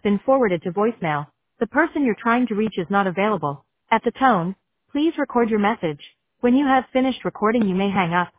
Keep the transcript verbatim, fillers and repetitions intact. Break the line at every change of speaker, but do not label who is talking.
been forwarded to voicemail. The person you're trying to reach is not available. At the tone, please record your message. When you have finished recording, you may hang up.